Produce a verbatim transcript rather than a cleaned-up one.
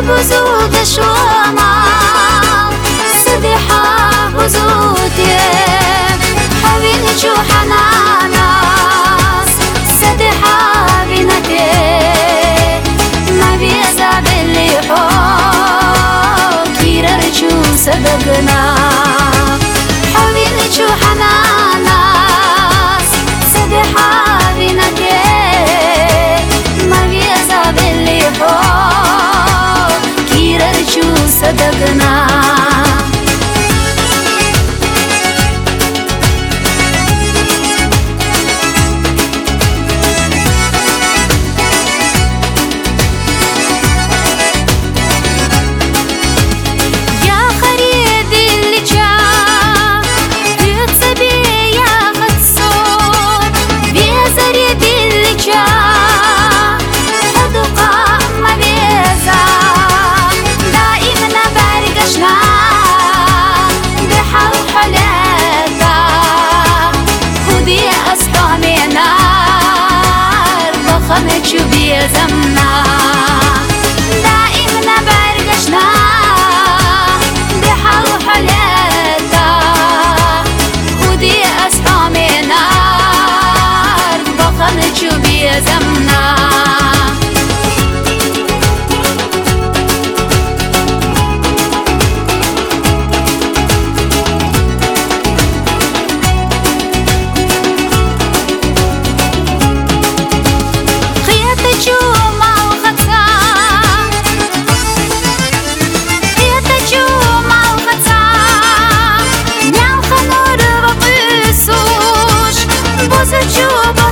بزود شوما صديحة بزودي حبين جو حناناس صديحة بنتي ما بيزا باللي حو كيرا رجو صدقنا حبين جو حناناس صديحة بنتي ما بيزا باللي حو كيرا رجو صدقنا شو بيزمنا دائما برقشنا بحل حليتا ودي أصحابي نار بخل شو بيزمنا Just